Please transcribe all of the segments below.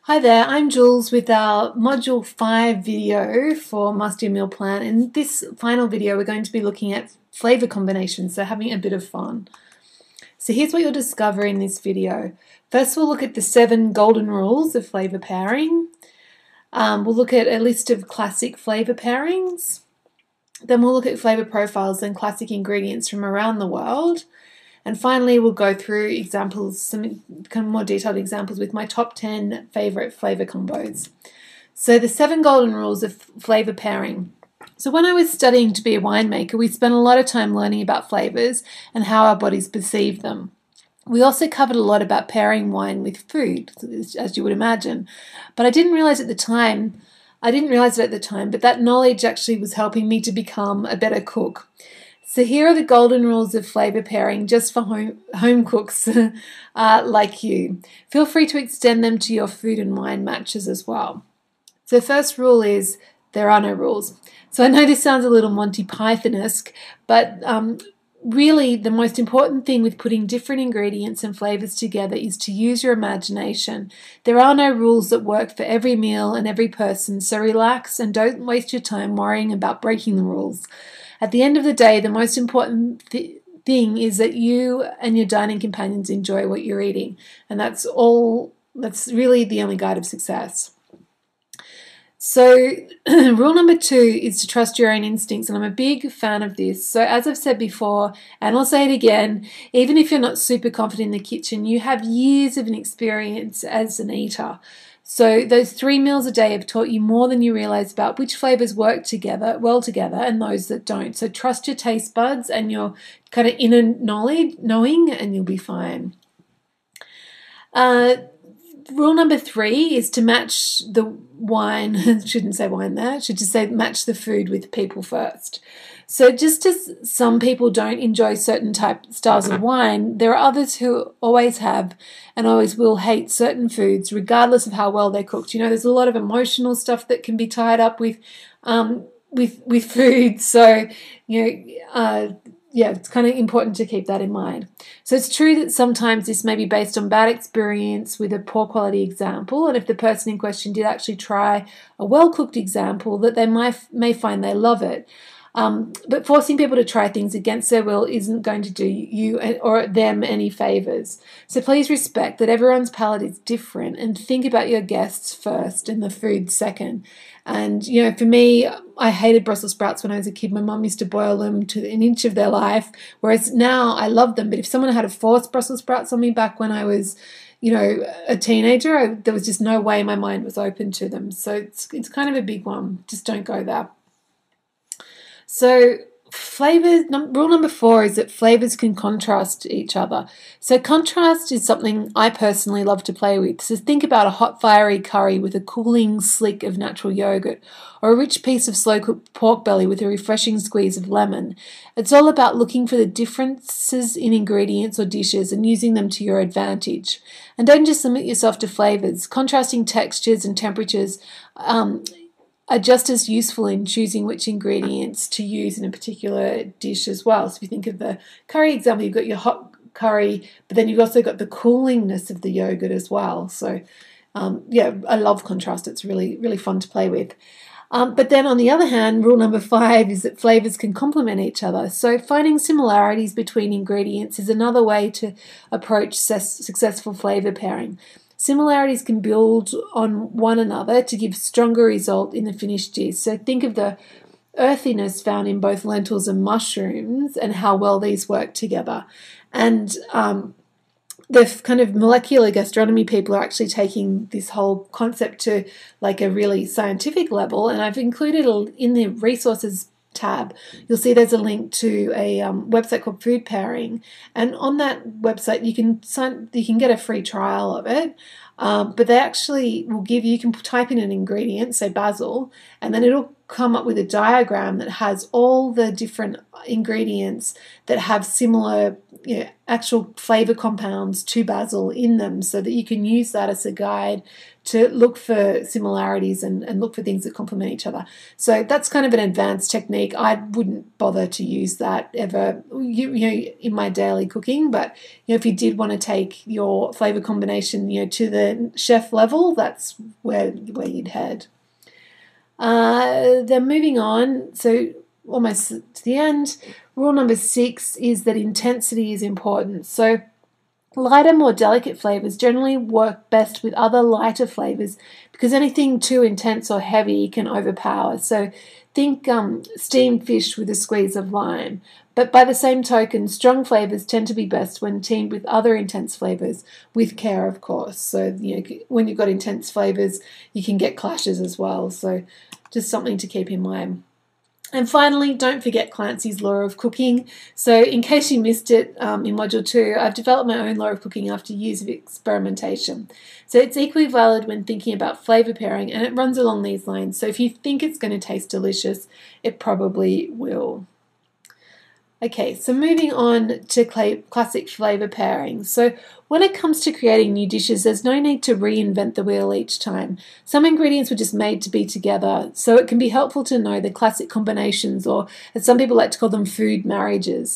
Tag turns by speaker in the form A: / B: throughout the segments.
A: Hi there, I'm Jules with our Module 5 video for Master Your Meal Plan. In this final video, we're going to be looking at flavour combinations, so having a bit of fun. So here's what you'll discover in this video. First, we'll look at the 7 golden rules of flavour pairing. We'll look at a list of classic flavour pairings. Then we'll look at flavour profiles and classic ingredients from around the world. And finally, we'll go through examples, some kind of more detailed examples with my top 10 favourite flavour combos. So the 7 golden rules of flavour pairing. So when I was studying to be a winemaker, we spent a lot of time learning about flavours and how our bodies perceive them. We also covered a lot about pairing wine with food, as you would imagine. But I didn't realise it at the time, but that knowledge actually was helping me to become a better cook. So here are the golden rules of flavour pairing just for home cooks like you. Feel free to extend them to your food and wine matches as well. So the first rule is there are no rules. So I know this sounds a little Monty Python-esque, but really the most important thing with putting different ingredients and flavours together is to use your imagination. There are no rules that work for every meal and every person, so relax and don't waste your time worrying about breaking the rules. At the end of the day, the most important thing is that you and your dining companions enjoy what you're eating. And that's really the only guide of success. So rule number 2 is to trust your own instincts, and I'm a big fan of this. So as I've said before, and I'll say it again, even if you're not super confident in the kitchen, you have years of an experience as an eater. So those 3 meals a day have taught you more than you realize about which flavors work well together and those that don't. So trust your taste buds and your kind of inner knowing, and you'll be fine. Rule number 3 is to match the wine. Shouldn't say wine there. Should just say match the food with people first. So just as some people don't enjoy certain styles of wine, there are others who always have and always will hate certain foods, regardless of how well they're cooked. You know, there's a lot of emotional stuff that can be tied up with food. So, it's kind of important to keep that in mind. So it's true that sometimes this may be based on bad experience with a poor quality example, and if the person in question did actually try a well-cooked example, that they may find they love it. But forcing people to try things against their will isn't going to do you or them any favours. So please respect that everyone's palate is different and think about your guests first and the food second. And, for me, I hated Brussels sprouts when I was a kid. My mum used to boil them to an inch of their life, whereas now I love them. But if someone had to force Brussels sprouts on me back when I was a teenager, there was just no way my mind was open to them. So it's kind of a big one. Just don't go there. So rule number 4 is that flavors can contrast each other. So contrast is something I personally love to play with. So think about a hot fiery curry with a cooling slick of natural yogurt, or a rich piece of slow-cooked pork belly with a refreshing squeeze of lemon. It's all about looking for the differences in ingredients or dishes and using them to your advantage. And don't just limit yourself to flavors. Contrasting textures and temperatures are just as useful in choosing which ingredients to use in a particular dish as well. So if you think of the curry example, you've got your hot curry, but then you've also got the coolingness of the yogurt as well. So I love contrast. It's really, really fun to play with. But then on the other hand, rule number 5 is that flavors can complement each other. So finding similarities between ingredients is another way to approach successful flavor pairing. Similarities can build on one another to give stronger result in the finished dish. So think of the earthiness found in both lentils and mushrooms and how well these work together. And the kind of molecular gastronomy people are actually taking this whole concept to like a really scientific level. And I've included in the resources tab, you'll see there's a link to a website called Food Pairing, and on that website you can get a free trial of it, but they actually will give you can type in an ingredient, say basil, and then it'll come up with a diagram that has all the different ingredients that have similar, actual flavor compounds to basil in them, so that you can use that as a guide to look for similarities and look for things that complement each other. So that's kind of an advanced technique. I wouldn't bother to use that ever, in my daily cooking. But if you did want to take your flavor combination, to the chef level, that's where you'd head. Then moving on, so almost to the end. Rule number 6 is that intensity is important. So lighter, more delicate flavors generally work best with other lighter flavors, because anything too intense or heavy can overpower. So think steamed fish with a squeeze of lime. But by the same token, strong flavors tend to be best when teamed with other intense flavors, with care, of course. So when you've got intense flavors, you can get clashes as well. So just something to keep in mind. And finally, don't forget Clancy's Law of Cooking. So in case you missed it in Module 2, I've developed my own law of cooking after years of experimentation. So it's equally valid when thinking about flavour pairing, and it runs along these lines. So if you think it's going to taste delicious, it probably will. Okay, so moving on to classic flavour pairings. So when it comes to creating new dishes, there's no need to reinvent the wheel each time. Some ingredients were just made to be together, so it can be helpful to know the classic combinations, or as some people like to call them, food marriages.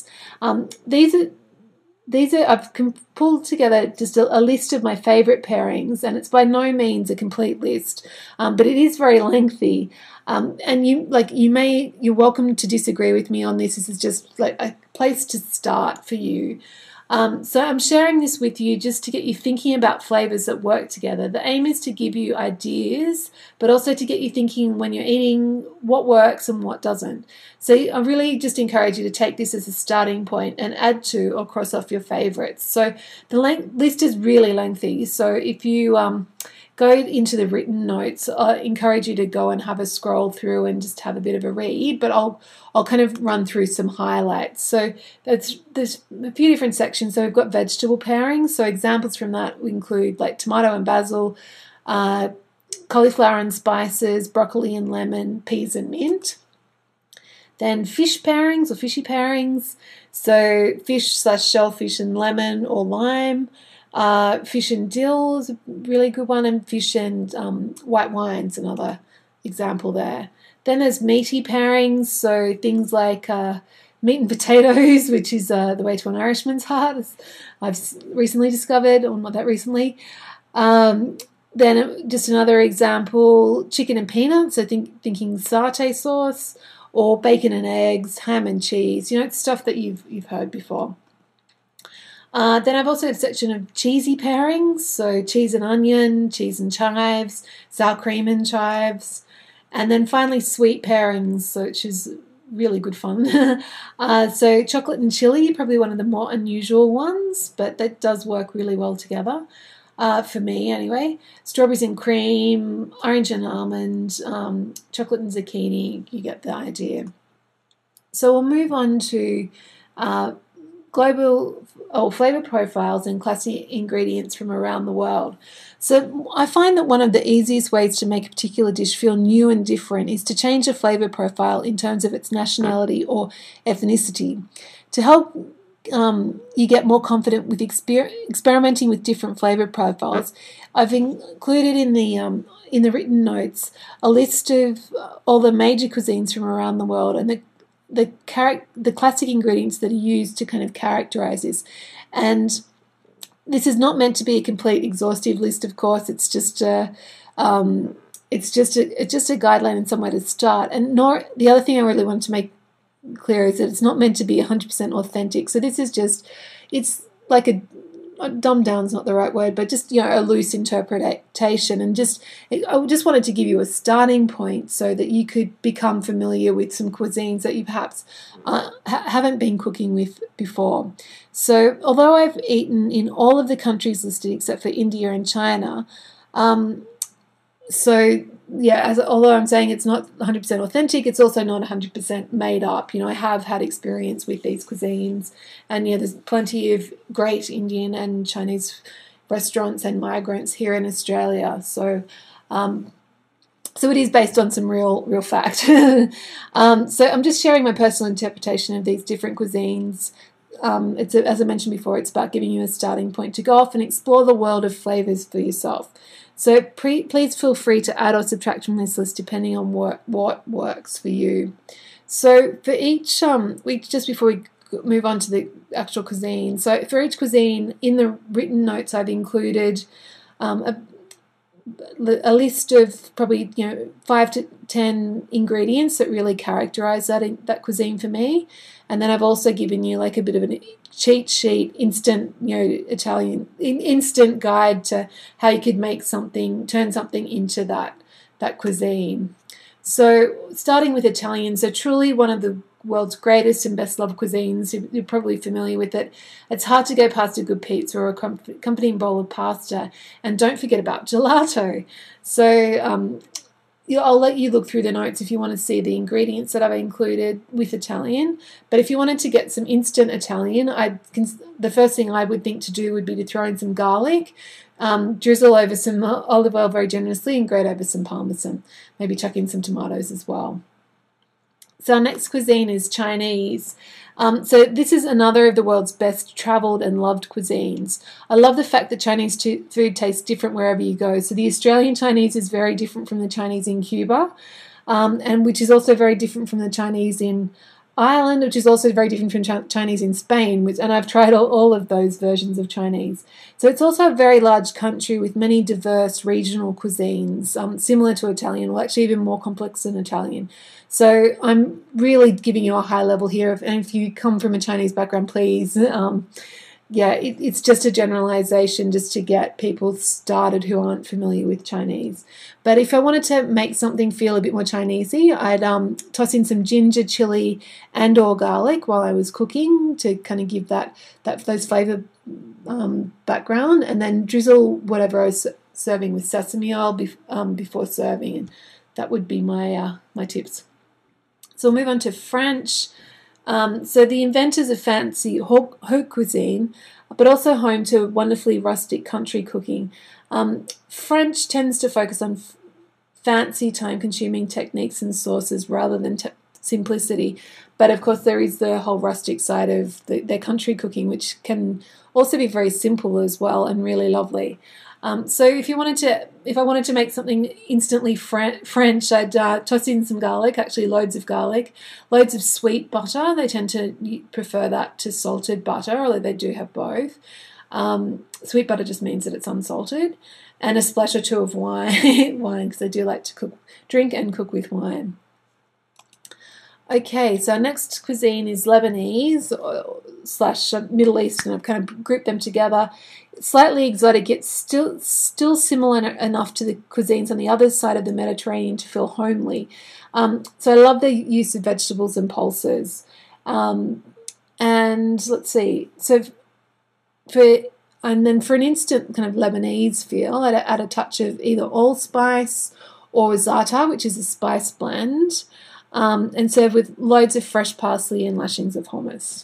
A: These are I've pulled together just a list of my favourite pairings, and it's by no means a complete list, but it is very lengthy. And you're welcome to disagree with me on this. This is just like a place to start for you. So I'm sharing this with you just to get you thinking about flavours that work together. The aim is to give you ideas, but also to get you thinking when you're eating what works and what doesn't. So I really just encourage you to take this as a starting point and add to or cross off your favourites. So the list is really lengthy. So if you go into the written notes, I encourage you to go and have a scroll through and just have a bit of a read, but I'll kind of run through some highlights. So there's a few different sections. So we've got vegetable pairings. So examples from that include like tomato and basil, cauliflower and spices, broccoli and lemon, peas and mint. Then fish pairings or fishy pairings. So fish/shellfish and lemon or lime. Fish and dill is a really good one, and fish and white wine's another example there. Then there's meaty pairings, so things like meat and potatoes, which is the way to an Irishman's heart, as I've recently discovered, or not that recently. Then just another example, chicken and peanuts, so thinking satay sauce, or bacon and eggs, ham and cheese. It's stuff that you've heard before. Then I've also got a section of cheesy pairings, so cheese and onion, cheese and chives, sour cream and chives, and then finally sweet pairings, which is really good fun. So chocolate and chili, probably one of the more unusual ones, but that does work really well together, for me anyway. Strawberries and cream, orange and almond, chocolate and zucchini, you get the idea. So we'll move on to global flavor profiles and classic ingredients from around the world. So I find that one of the easiest ways to make a particular dish feel new and different is to change the flavor profile in terms of its nationality or ethnicity. To help you get more confident with experimenting with different flavor profiles, I've included in the written notes a list of all the major cuisines from around the world and the classic ingredients that are used to kind of characterize this. And this is not meant to be a complete exhaustive list, of course. It's just a guideline and somewhere to start. And the other thing I really want to make clear is that it's not meant to be 100% authentic. So this is just, it's like dumbed down is not the right word, but just a loose interpretation, and I just wanted to give you a starting point so that you could become familiar with some cuisines that you perhaps haven't been cooking with before. So although I've eaten in all of the countries listed except for India and China, although I'm saying it's not 100% authentic, it's also not 100% made up. I have had experience with these cuisines, and there's plenty of great Indian and Chinese restaurants and migrants here in Australia. So So it is based on some real fact. So I'm just sharing my personal interpretation of these different cuisines. As I mentioned before, it's about giving you a starting point to go off and explore the world of flavors for yourself. So please feel free to add or subtract from this list depending on what works for you. So for each just before we move on to the actual cuisine, so for each cuisine, in the written notes I've included a list of probably 5 to 10 ingredients that really characterize that cuisine for me, and then I've also given you like a bit of a cheat sheet, instant instant guide to how you could turn something into that cuisine. So starting with Italian, so truly one of the world's greatest and best loved cuisines. You're probably familiar with it. It's hard to go past a good pizza or a accompanying bowl of pasta. And don't forget about gelato. So I'll let you look through the notes if you want to see the ingredients that I've included with Italian. But if you wanted to get some instant Italian, the first thing I would think to do would be to throw in some garlic, drizzle over some olive oil very generously, and grate over some parmesan. Maybe chuck in some tomatoes as well. So our next cuisine is Chinese. So this is another of the world's best travelled and loved cuisines. I love the fact that Chinese food tastes different wherever you go. So the Australian Chinese is very different from the Chinese in Cuba, and which is also very different from the Chinese in Ireland, which is also very different from Chinese in Spain, and I've tried all of those versions of Chinese. So it's also a very large country with many diverse regional cuisines, similar to Italian, or actually even more complex than Italian. So I'm really giving you a high level here, and if you come from a Chinese background, please, it's just a generalization just to get people started who aren't familiar with Chinese. But if I wanted to make something feel a bit more Chinesey, I'd toss in some ginger, chili, and or garlic while I was cooking to kind of give those flavor background, and then drizzle whatever I was serving with sesame oil before serving, and that would be my tips. So we'll move on to French. So the inventors of fancy haute cuisine, but also home to wonderfully rustic country cooking. French tends to focus on fancy, time-consuming techniques and sauces rather than simplicity. But of course, there is the whole rustic side of their country cooking, which can also be very simple as well and really lovely. So if I wanted to make something instantly French, I'd toss in some garlic, actually loads of garlic, loads of sweet butter. They tend to prefer that to salted butter, although they do have both. Sweet butter just means that it's unsalted, and a splash or two of wine, because I do like to drink and cook with wine. Okay, so our next cuisine is Lebanese / Middle Eastern. I've kind of grouped them together. Slightly exotic, yet still similar enough to the cuisines on the other side of the Mediterranean to feel homely. So I love the use of vegetables and pulses. And let's see. So for an instant kind of Lebanese feel, I'd add a touch of either allspice or za'atar, which is a spice blend. And serve with loads of fresh parsley and lashings of hummus.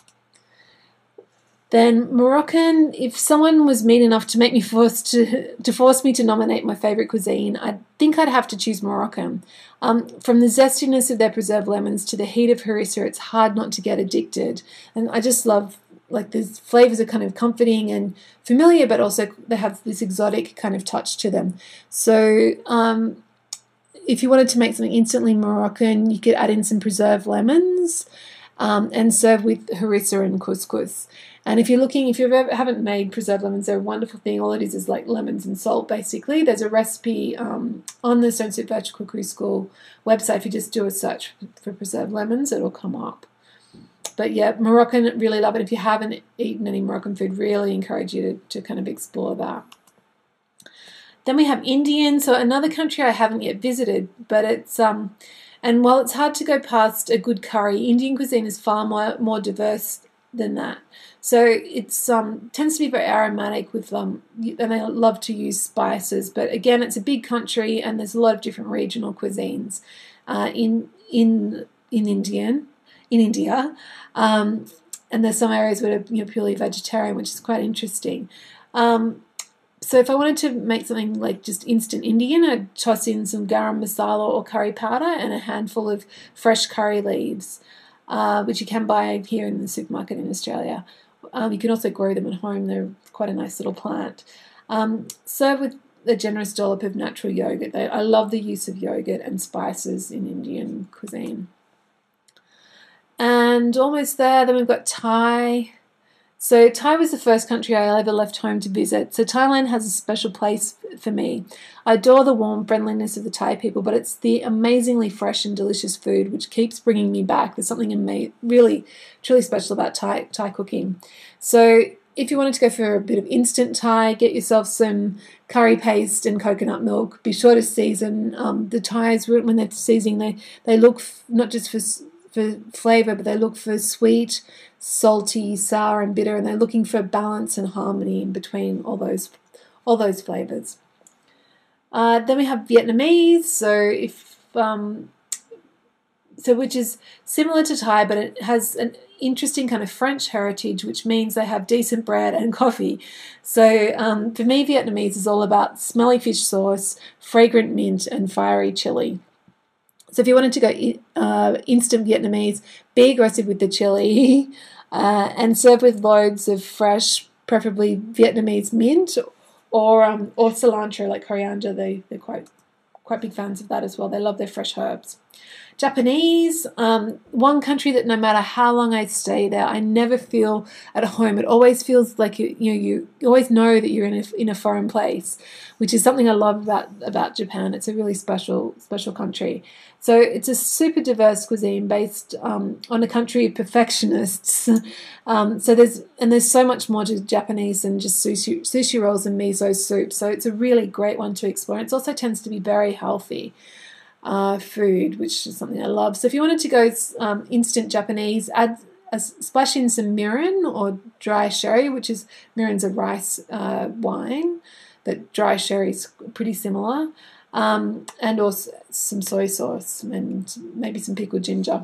A: Then Moroccan, if someone was mean enough to make me force me to nominate my favourite cuisine, I think I'd have to choose Moroccan. From the zestiness of their preserved lemons to the heat of harissa, it's hard not to get addicted. And I just love, like, the flavours are kind of comforting and familiar, but also they have this exotic kind of touch to them. So if you wanted to make something instantly Moroccan, you could add in some preserved lemons and serve with harissa and couscous. And if you haven't made preserved lemons, they're a wonderful thing. All it is like lemons and salt, basically. There's a recipe on the Stone Soup Virtual Cookery School website. If you just do a search for preserved lemons, it'll come up. But yeah, Moroccan, really love it. If you haven't eaten any Moroccan food, really encourage you to kind of explore that. Then we have Indian, so another country I haven't yet visited, but it's and while it's hard to go past a good curry, Indian cuisine is far more diverse than that. So it's tends to be very aromatic with and they love to use spices. But again, it's a big country and there's a lot of different regional cuisines in India. And there's some areas where are purely vegetarian, which is quite interesting. So if I wanted to make something like just instant Indian, I'd toss in some garam masala or curry powder and a handful of fresh curry leaves, which you can buy here in the supermarket in Australia. You can also grow them at home. They're quite a nice little plant. Serve with a generous dollop of natural yogurt. I love the use of yogurt and spices in Indian cuisine. And almost there, then we've got Thai. So Thai was the first country I ever left home to visit. So Thailand has a special place for me. I adore the warm friendliness of the Thai people, but it's the amazingly fresh and delicious food which keeps bringing me back. There's something really, truly special about Thai cooking. So if you wanted to go for a bit of instant Thai, get yourself some curry paste and coconut milk. Be sure to season the Thais when they're seasoning. They look not just for flavour, but they look for sweet, salty, sour, and bitter, and they're looking for balance and harmony in between all those flavours. Then we have Vietnamese, which is similar to Thai, but it has an interesting kind of French heritage, which means they have decent bread and coffee. So for me, Vietnamese is all about smelly fish sauce, fragrant mint, and fiery chili. So if you wanted to go instant Vietnamese, be aggressive with the chili and serve with loads of fresh, preferably Vietnamese mint or cilantro like coriander. They're quite big fans of that as well. They love their fresh herbs. Japanese, one country that no matter how long I stay there, I never feel at home. It always feels like you always know that you're in a foreign place, which is something I love about Japan. It's a really special country. So it's a super diverse cuisine based on a country of perfectionists. So there's so much more to Japanese than just sushi rolls and miso soup. So it's a really great one to explore. It also tends to be very healthy food, which is something I love. So if you wanted to go instant Japanese, add splash in some mirin or dry sherry, which is mirin's a rice wine, but dry sherry is pretty similar. And also some soy sauce and maybe some pickled ginger.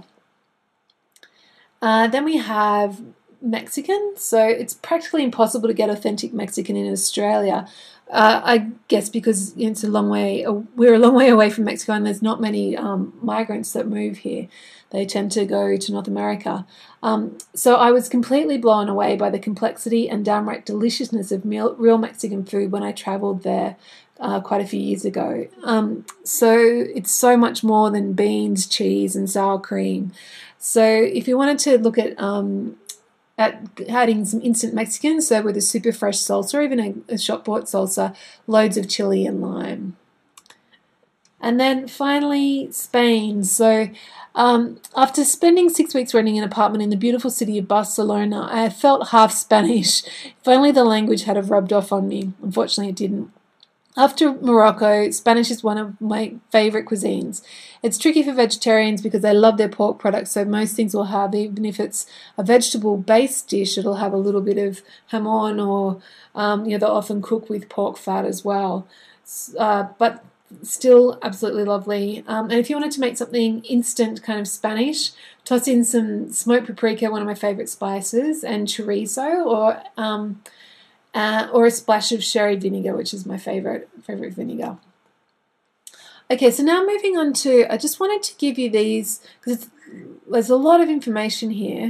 A: Then we have Mexican. So it's practically impossible to get authentic Mexican in Australia. I guess because it's a long way. We're a long way away from Mexico, and there's not many migrants that move here. They tend to go to North America. So I was completely blown away by the complexity and downright deliciousness of real Mexican food when I travelled there quite a few years ago. So it's so much more than beans, cheese, and sour cream. So if you wanted to look at adding some instant Mexican, so with a super fresh salsa, or even a shop-bought salsa, loads of chili and lime. And then finally, Spain. So after spending 6 weeks renting an apartment in the beautiful city of Barcelona, I felt half Spanish. If only the language had have rubbed off on me. Unfortunately, it didn't. After Morocco, Spanish is one of my favourite cuisines. It's tricky for vegetarians because they love their pork products, so most things will have, even if it's a vegetable-based dish, it'll have a little bit of jamón or, they'll often cook with pork fat as well. But still absolutely lovely. And if you wanted to make something instant kind of Spanish, toss in some smoked paprika, one of my favourite spices, and chorizo, or a splash of sherry vinegar, which is my favorite vinegar. Okay, so now moving on to, I just wanted to give you these, because there's a lot of information here.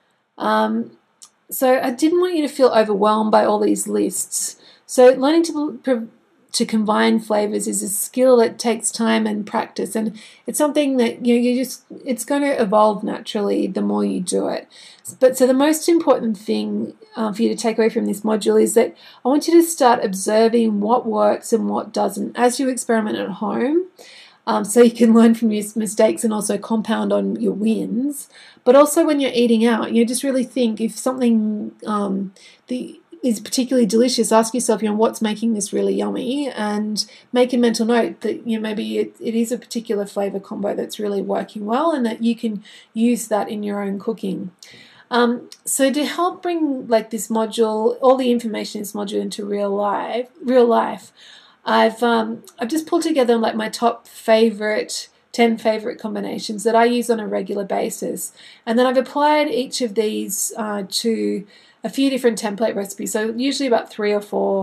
A: So I didn't want you to feel overwhelmed by all these lists. So learning to combine flavors is a skill that takes time and practice, and it's something that it's going to evolve naturally the more you do it. But so the most important thing for you to take away from this module is that I want you to start observing what works and what doesn't as you experiment at home, so you can learn from your mistakes and also compound on your wins. But also when you're eating out, just really think if something is particularly delicious, ask yourself, what's making this really yummy, and make a mental note that maybe it is a particular flavor combo that's really working well, and that you can use that in your own cooking. So to help bring this module, all the information in this module into real life, I've just pulled together my top 10 favorite combinations that I use on a regular basis, and then I've applied each of these to a few different template recipes, so usually about 3 or 4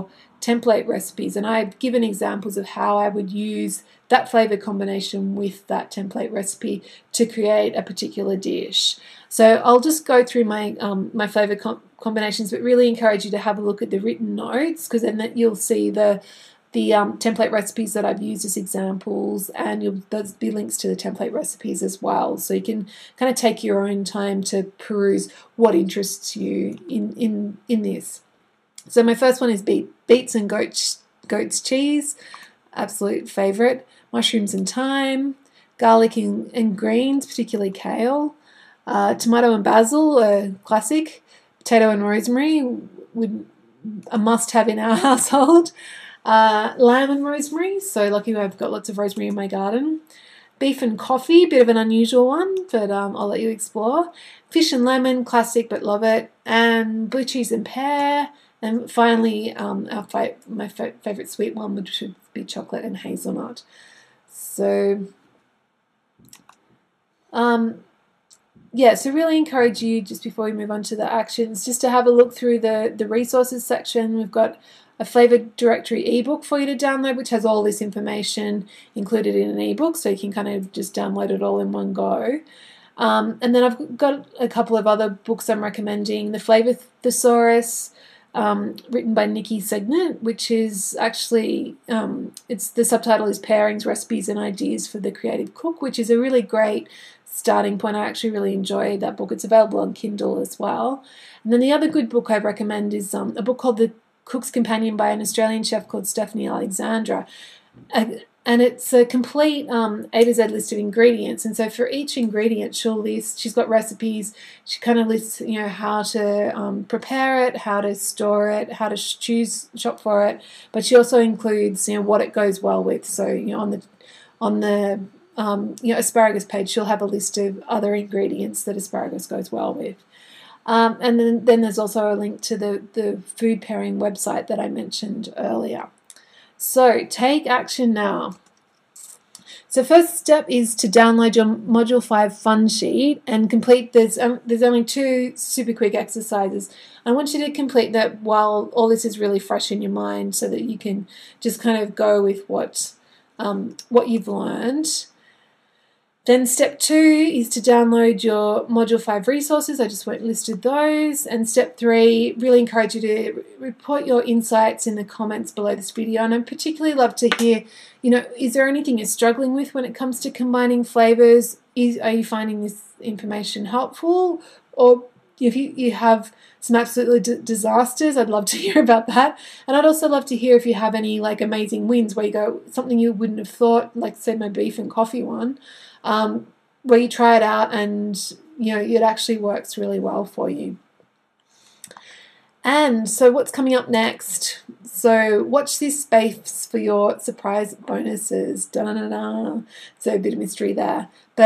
A: template recipes, and I've given examples of how I would use that flavor combination with that template recipe to create a particular dish. So I'll just go through my my flavor combinations, but really encourage you to have a look at the written notes, because then you'll see the template recipes that I've used as examples, and there'll be links to the template recipes as well, so you can kind of take your own time to peruse what interests you in this. So my first one is beets and goat's cheese, absolute favourite. Mushrooms and thyme, garlic and greens, particularly kale, tomato and basil, a classic. Potato and rosemary, a must-have in our household. Lamb and rosemary, so lucky I've got lots of rosemary in my garden. Beef and coffee, bit of an unusual one, but I'll let you explore. Fish and lemon, classic but love it. And blue cheese and pear. And finally, my favourite sweet one, which should be chocolate and hazelnut. So, yeah, so really encourage you, just before we move on to the actions, just to have a look through the resources section. We've got a Flavour Directory ebook for you to download, which has all this information included in an ebook, so you can kind of just download it all in one go. And then I've got a couple of other books I'm recommending. The Flavour Thesaurus, written by Nikki Segnet, which is actually, the subtitle is Pairings, Recipes and Ideas for the Creative Cook, which is a really great starting point. I actually really enjoyed that book. It's available on Kindle as well. And then the other good book I recommend is a book called The Cook's Companion by an Australian chef called Stephanie Alexandra. And it's a complete A to Z list of ingredients. And so for each ingredient, she's got recipes. She kind of lists, how to prepare it, how to store it, how to shop for it. But she also includes, what it goes well with. So, on the asparagus page, she'll have a list of other ingredients that asparagus goes well with. And then there's also a link to the food pairing website that I mentioned earlier. So take action now. So first step is to download your Module 5 fun sheet and complete. There's only 2 super quick exercises. I want you to complete that while all this is really fresh in your mind, so that you can just kind of go with what you've learned. Then step 2 is to download your Module 5 resources. I just listed those. And step 3, really encourage you to report your insights in the comments below this video. And I'd particularly love to hear, is there anything you're struggling with when it comes to combining flavors? Are you finding this information helpful? Or if you have some absolutely disasters, I'd love to hear about that. And I'd also love to hear if you have any amazing wins where you go, something you wouldn't have thought, like say my beef and coffee one, where you try it out and it actually works really well for you. And so what's coming up next? So watch this space for your surprise bonuses. Da-da-da-da. So a bit of mystery there. But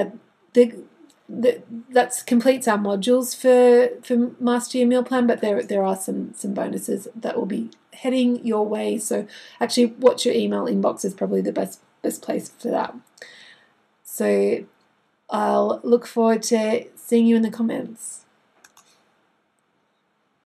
A: that completes our modules for Master Your Meal Plan, but there are some bonuses that will be heading your way. So actually watch your email inbox is probably the best place for that. So I'll look forward to seeing you in the comments.